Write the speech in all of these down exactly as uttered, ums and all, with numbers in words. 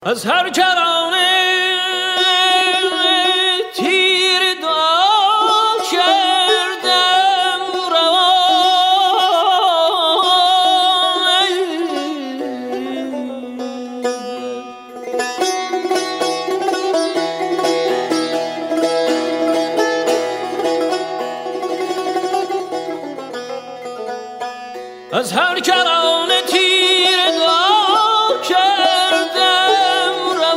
از هر کرانه تیر دعا کردم روان از هر کرانه تیر دعا کردم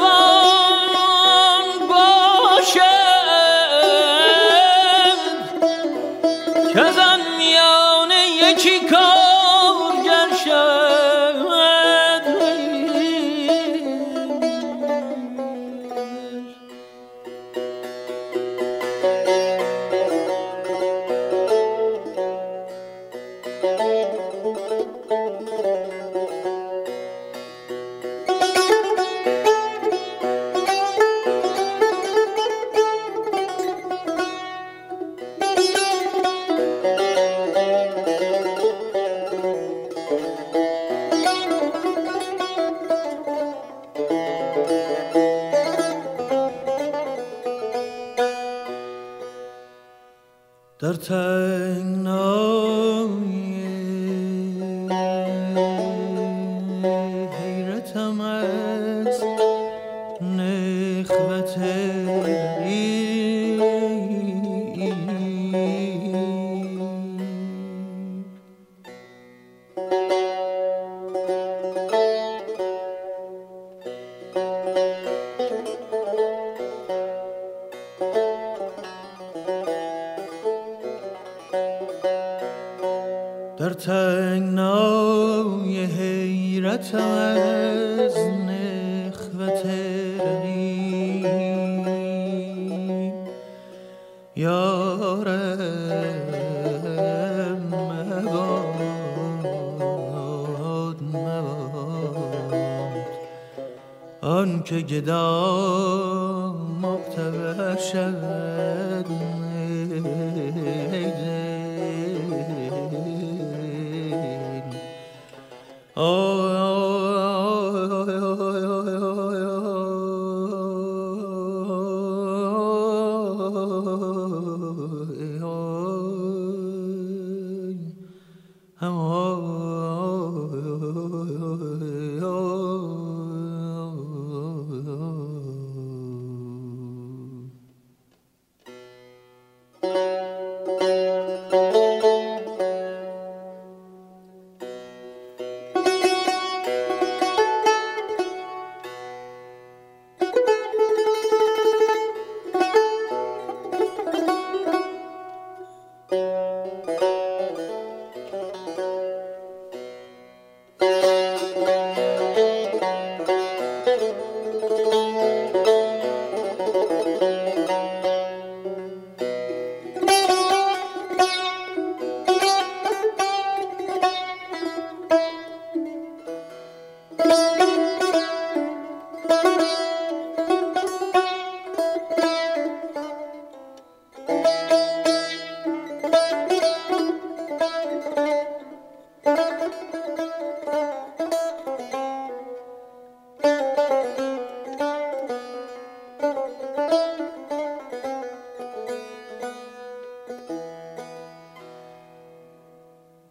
روان باشد که زن میانه یکی کارگر شد در تنگنای حیرتم از نخوت در تنگنای حیرتم از نخوت رقیب یارم مباد مباد آن که گدا مقتبر شد